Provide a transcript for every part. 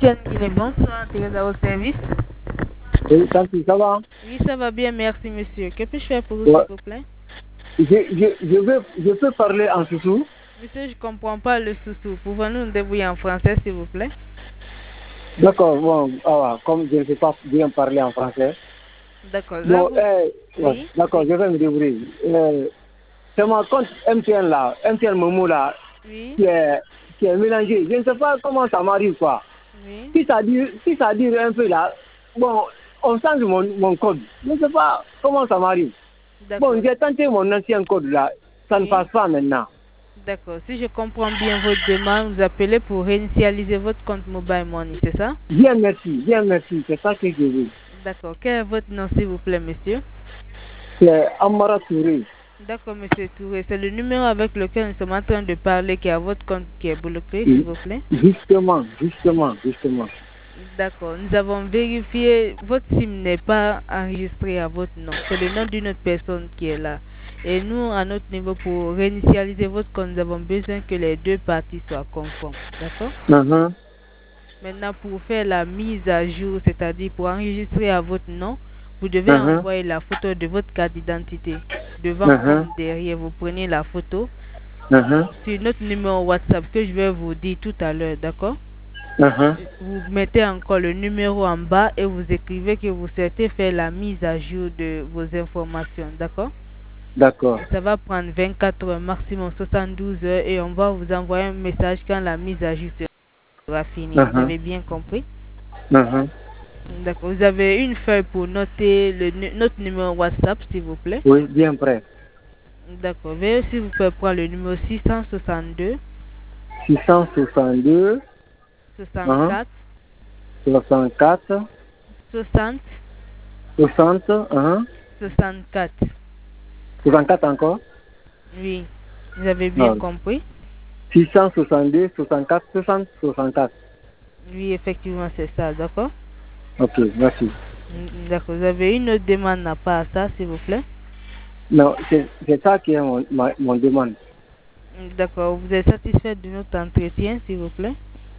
MTN Guinée, bonsoir, Teresa au service. Oui, ça va? Oui, ça va bien, merci monsieur. Que puis-je faire pour vous, Ouais. s'il vous plaît? Je peux parler en soussou? Monsieur, je comprends pas le sous-sous. Pouvons-nous nous débrouiller en français, s'il vous plaît? D'accord, bon, comme je ne sais pas bien parler en français. D'accord, là Bon, vous... ouais, Oui. d'accord, je vais me débrouiller. C'est mon compte MTN là, MTN Momo là, Oui. qui est mélangé. Je ne sais pas comment ça m'arrive quoi. Oui. Si ça dure un peu là, bon, on change mon code. Je ne sais pas comment ça m'arrive. D'accord. Bon, j'ai tenté mon ancien code là, ça ne Oui. passe pas maintenant. D'accord. Si je comprends bien votre demande, vous appelez pour réinitialiser votre compte Mobile Money, c'est ça? Bien merci, c'est ça que je veux. D'accord. Quel est votre nom, s'il vous plaît, monsieur? C'est Amara Touré. D'accord, monsieur Touré. C'est le numéro avec lequel nous sommes en train de parler qui a votre compte qui est bloqué, s'il Oui, vous plaît. justement. D'accord. Nous avons vérifié. Votre SIM n'est pas enregistré à votre nom. C'est le nom d'une autre personne qui est là. Et nous, à notre niveau, pour réinitialiser votre compte, nous avons besoin que les deux parties soient conformes. D'accord? Maintenant, pour faire la mise à jour, c'est-à-dire pour enregistrer à votre nom, vous devez envoyer la photo de votre carte d'identité. Devant comme derrière, vous prenez la photo sur notre numéro WhatsApp que je vais vous dire tout à l'heure, d'accord? Vous mettez encore le numéro en bas et vous écrivez que vous souhaitez faire la mise à jour de vos informations, d'accord? D'accord. Ça va prendre 24 heures, maximum 72 heures et on va vous envoyer un message quand la mise à jour sera finie. Vous avez bien compris? D'accord. Vous avez une feuille pour noter notre numéro WhatsApp, s'il vous plaît? Oui, bien prêt. D'accord. Veuillez s'il vous plaît prendre le numéro 662 662 64 64 60 60 64. 64 encore. Oui, vous avez bien compris? 662 64 60 64. Oui, effectivement, c'est ça, d'accord? Ok, merci. D'accord. Vous avez une autre demande à part ça, s'il vous plaît? Non, c'est ça qui est mon demande. D'accord. Vous êtes satisfait de notre entretien, s'il vous plaît?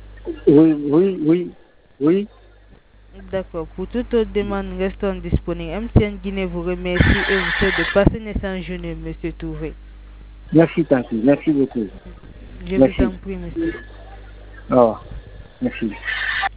Oui. D'accord. Pour toute autre demande, nous restons disponibles. MTN Guinée vous remercie et vous souhaite de passer une excellente journée, monsieur Touré. Merci, Tanti. Merci beaucoup. Je vous en prie, monsieur. Au revoir. Merci.